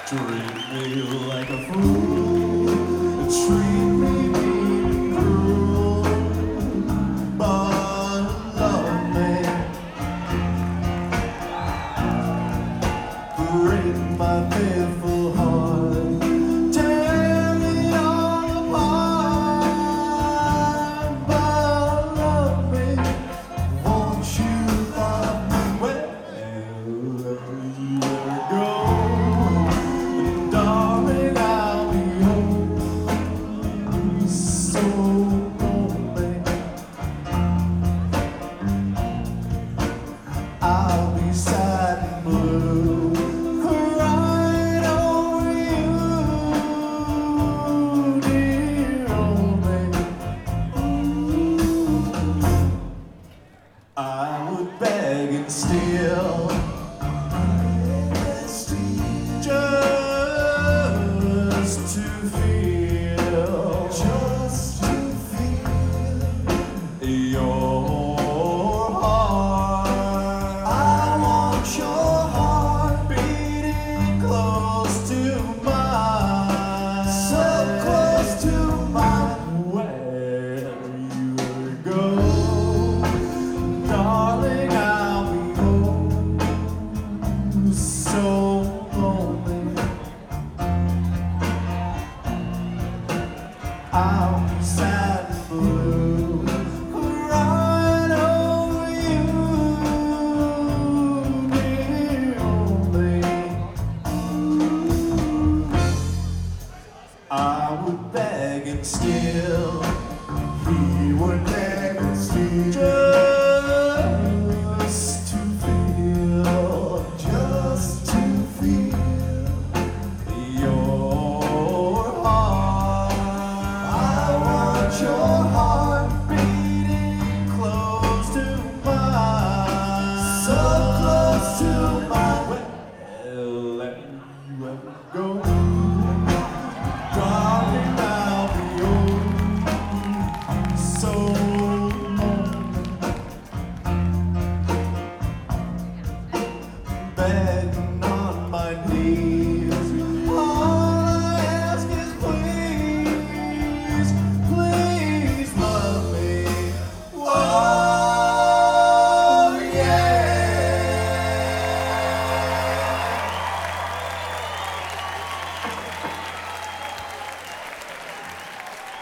Treat me like a fool, treat me mean and cruel, but love me. Break my fearful heart, tear me all apart, but love me. Won't you love me wherever you ever go? Darling, I'll be home so lonely. I'll be sad and blue, crying over you, dear old lady. I would beg and steal, just to feel your heart. I want your heart beating close to mine, so close to mine. Where you go, darling, I'll be home so lonely. I'll be sad and blue, crying over you, dear old lady. I would beg and steal,